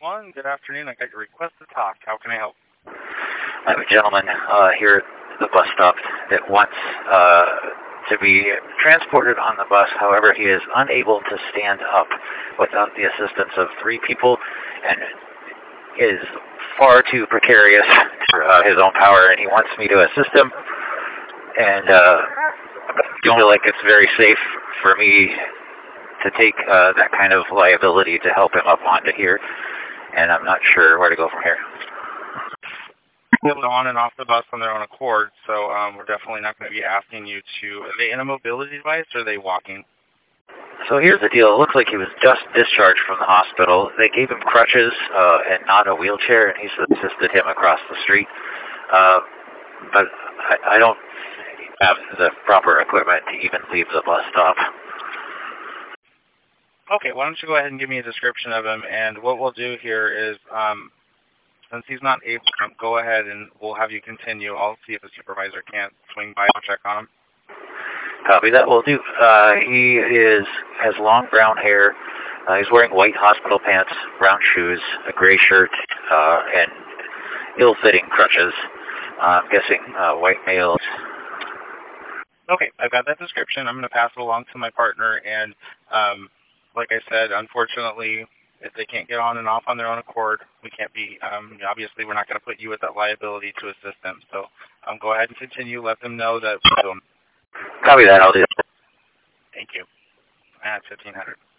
1. Good afternoon. I got your request to talk. How can I help? I have a gentleman here at the bus stop that wants to be transported on the bus. However, he is unable to stand up without the assistance of 3 people and is far too precarious for his own power, and he wants me to assist him. And I don't feel like it's very safe for me to take that kind of liability to help him up onto here, and I'm not sure where to go from here. People on and off the bus on their own accord, so we're definitely not going to be asking you to. Are they in a mobility device or are they walking? So here's the deal. It looks like he was just discharged from the hospital. They gave him crutches and not a wheelchair, and he's assisted him across the street. But I don't have the proper equipment to even leave the bus stop. Okay, why don't you go ahead and give me a description of him, and what we'll do here is, since he's not able to, go ahead and we'll have you continue. I'll see if the supervisor can't swing by and check on him. Copy that. Will do. He has long brown hair. He's wearing white hospital pants, brown shoes, a gray shirt, and ill-fitting crutches. I'm guessing white males. Okay, I've got that description. I'm going to pass it along to my partner, and like I said, unfortunately, if they can't get on and off on their own accord, we can't be, obviously we're not going to put you at that liability to assist them. So go ahead and continue. Let them know that. Copy that. I'll do that. Thank you. At 1500.